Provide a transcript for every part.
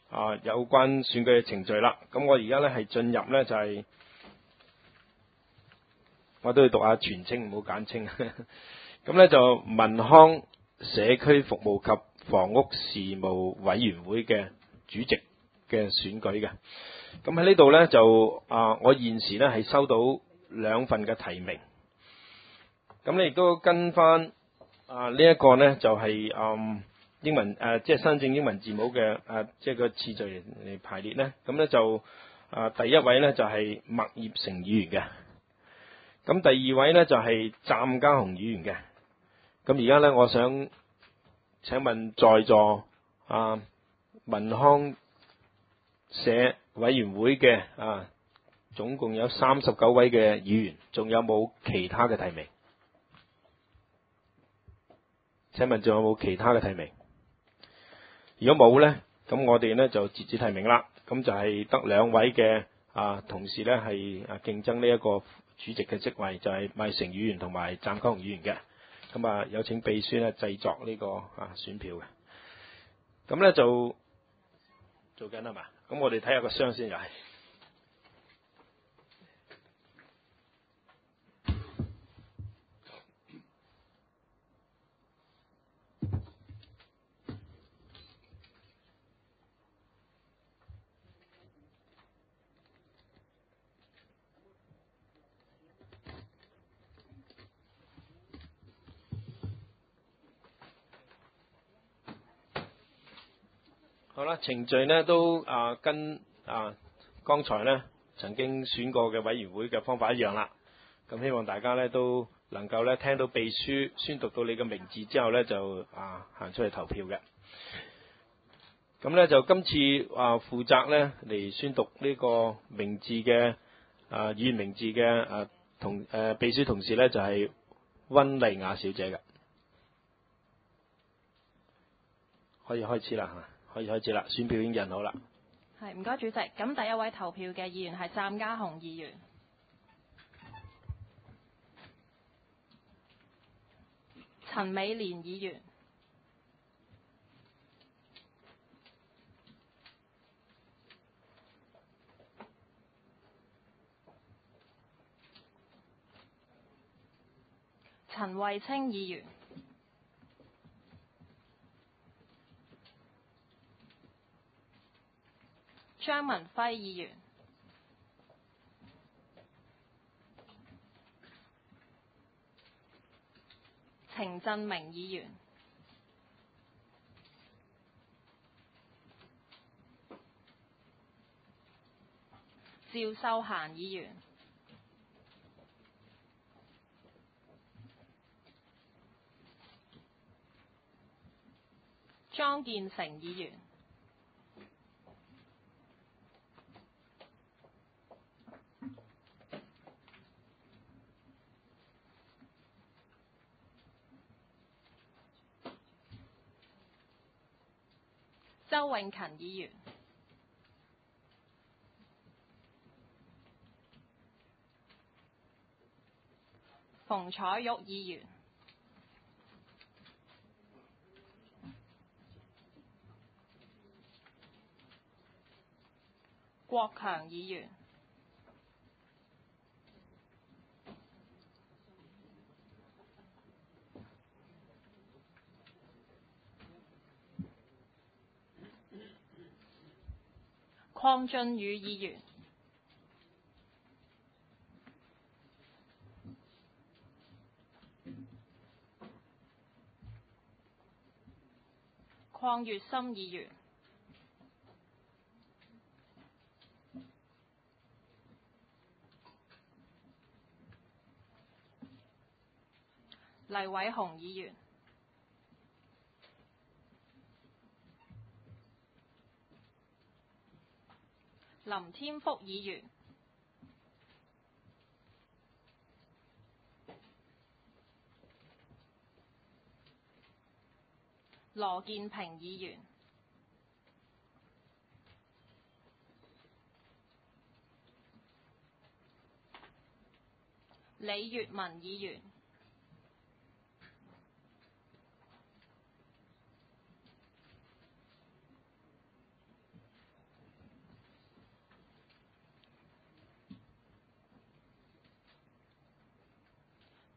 有關選舉嘅程序啦。咁我而家呢係進入呢，就係、我都要讀下全稱，唔好簡稱。咁呢就民康社區服務及房屋事務委員會嘅主席嘅選舉嘅。咁喺呢度呢，就我現時呢係收到2份嘅提名。咁你亦都跟翻呢一個呢，就係、英文即係新正英文字母嘅即係個次序嚟排列呢。咁呢就第一位呢，就係麥業成議員嘅。咁第2位呢，就係湛家雄議員嘅。咁而家呢，我想請問在座民康社委員會嘅總共有39位嘅議員，仲有冇其他嘅提名？請問仲有冇其他嘅提名？如果冇呢，咁我哋呢就截止提名啦。咁就係得2位嘅同事呢係競爭呢一個主席嘅職位，就係麥成議員同埋湛家雄議員嘅。咁有請秘書呢製作呢個選票嘅。咁呢就做緊係嘛？咁我哋睇下個箱先又係。好啦，程序呢都跟剛才呢曾經選過嘅委員會嘅方法一樣啦。咁希望大家呢都能夠呢聽到秘書宣讀到你嘅名字之後呢，就行出去投票嘅。咁呢就今次負責呢嚟宣讀呢個名字嘅議員名字嘅秘書同事呢，就係溫麗雅小姐嘅。可以開始啦，可以開始啦，選票已經印好啦。 係，唔該主席。咁第1位投票嘅議員係湛家雄議員。陳美蓮議員。陳慧清議員。張文輝議員。程振明議員。趙秀嫻議員。莊建成議員。周永勤議員。馮彩玉議員。郭強議員。鄺俊宇議員。鄺月森議員。黎偉雄議員。林添福議員。羅健平議員。李月文議員。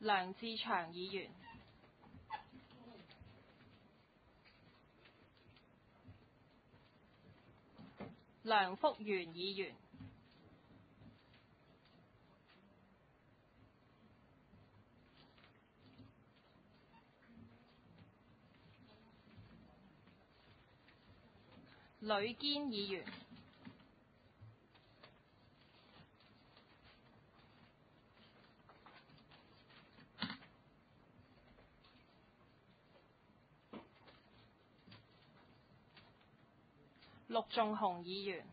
梁志祥議員、梁福元議員、呂堅議員、陸頌雄議員、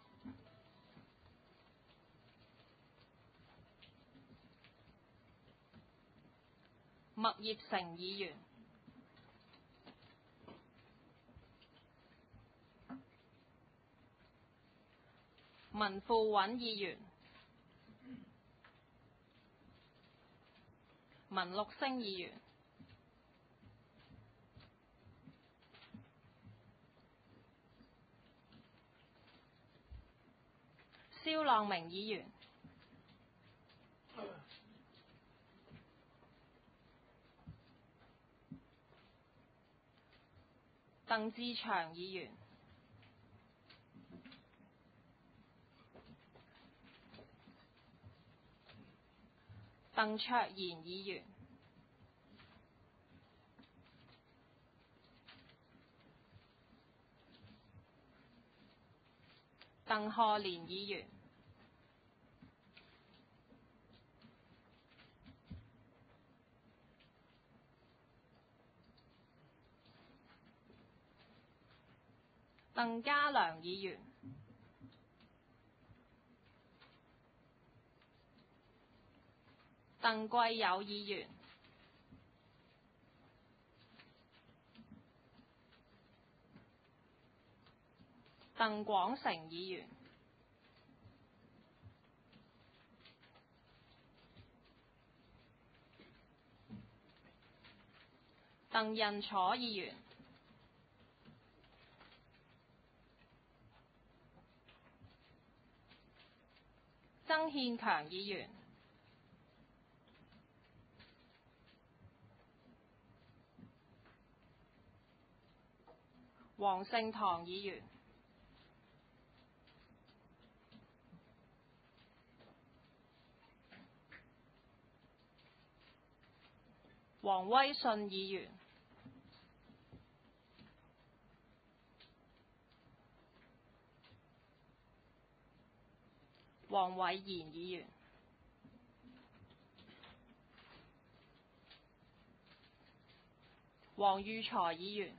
麥業成議員、文富穩議員、文陸星議員、蕭浪明議員、鄧志祥議員、鄧卓賢議員、鄧賀年議員、鄧家良議員、鄧貴友議員、鄧廣成議員、鄧印楚議員、曾憲強議員、黃聖堂議員、黃威信議員、黃偉賢議員、黃裕財議員、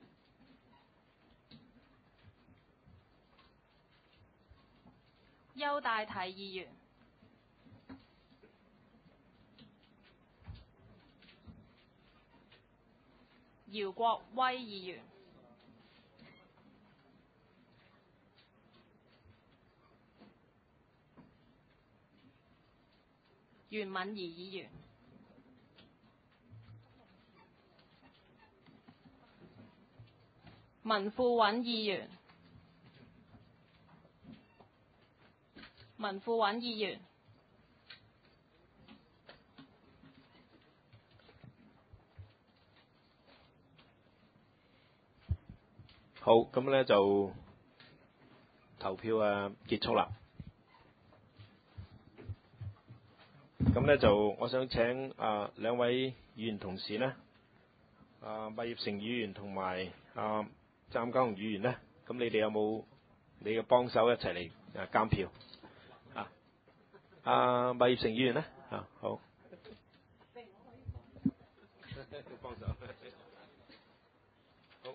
邱大體議員、姚國威議員、袁敏儀議員、文富穩議員、文富穩議員、 好，咁咧就投票結束啦。咁咧就我想請兩位議員同事呢，麥業成議員同埋湛家雄議員呢，咁你哋有冇你嘅幫手一齊嚟監票？麥業成議員呢？好。幫手。好。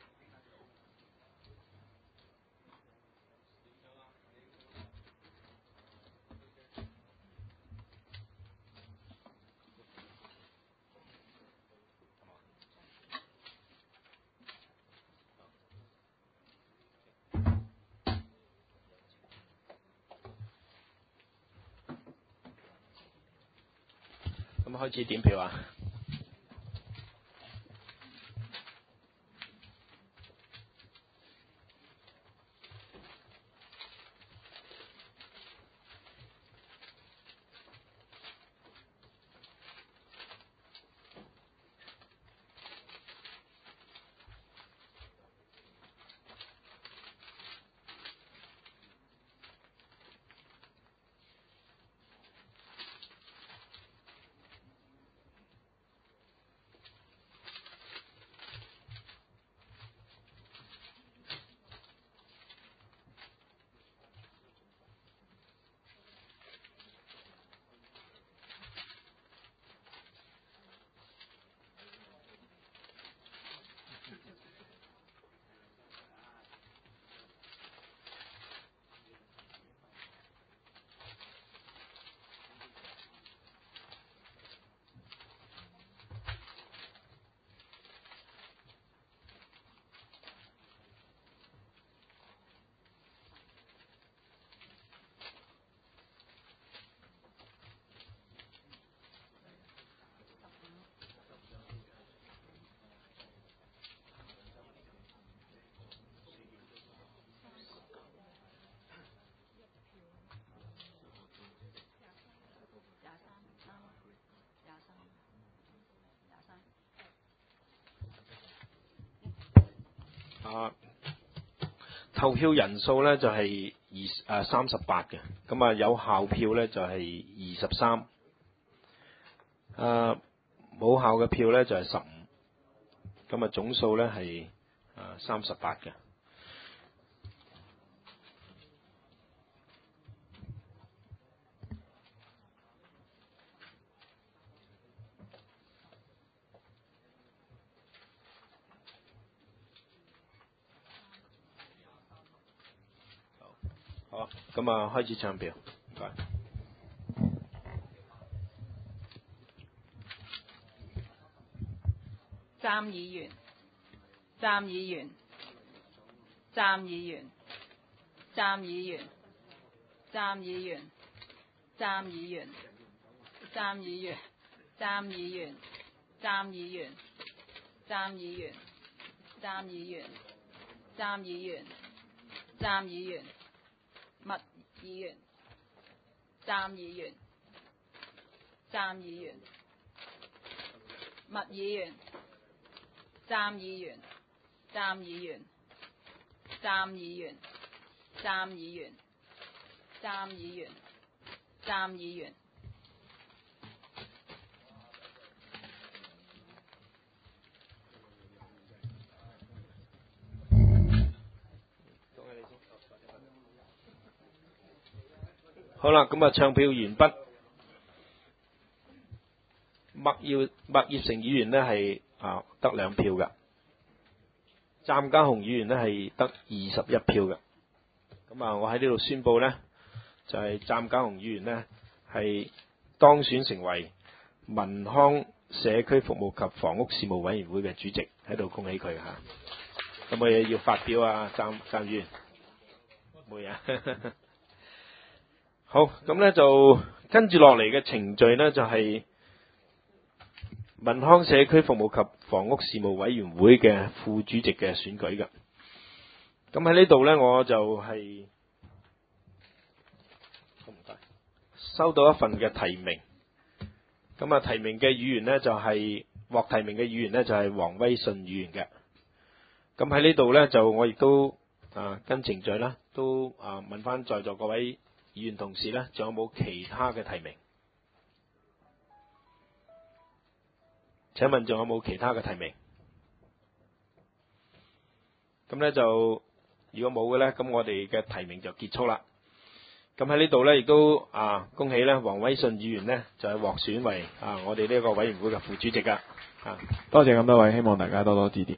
咁開始點票啊！ 投票人數咧就係38嘅，咁啊有效票咧就係23，冇效嘅票咧就係15，咁啊總數咧係38嘅。好，咁啊開始唱票，唔該。 暫議員，暫議員，暫議員，暫議員，暫議員，暫議員，暫議員，暫議員，暫議員，暫議員，暫議員，暫議員，暫議員，麥議員，暫議員，暫議員，麥議員。暫議員，暫議員，暫議員，暫議員，暫議員，暫議員。 好啦，咁啊唱票完畢。麥業成議員呢係得2票嘅，湛家雄議員呢係得21票嘅。咁啊，我喺呢度宣佈呢，就係湛家雄議員呢係當選成為民康社區服務及房屋事務委員會嘅主席，喺度恭喜佢嚇。有冇嘢要發表啊？湛議員冇嘢。好，咁呢就跟住落嚟嘅程序呢，就係民康社區服務及房屋事務委員會嘅副主席嘅選舉嘅。咁喺呢度呢，我就係收到一份嘅提名。咁啊，提名嘅議員呢，就係獲提名嘅議員呢，就係黃威信議員嘅。咁喺呢度呢，就我亦都跟程序啦，都問翻在座各位議員同事呢，仲有冇其他嘅提名？請問仲有冇其他嘅提名？咁呢就如果冇嘅呢，咁我哋嘅提名就結束啦。咁喺呢度呢，亦都恭喜呢黃威信議員呢，就係獲選為我哋呢個委員會嘅副主席噶。多謝咁多位，希望大家多多指點。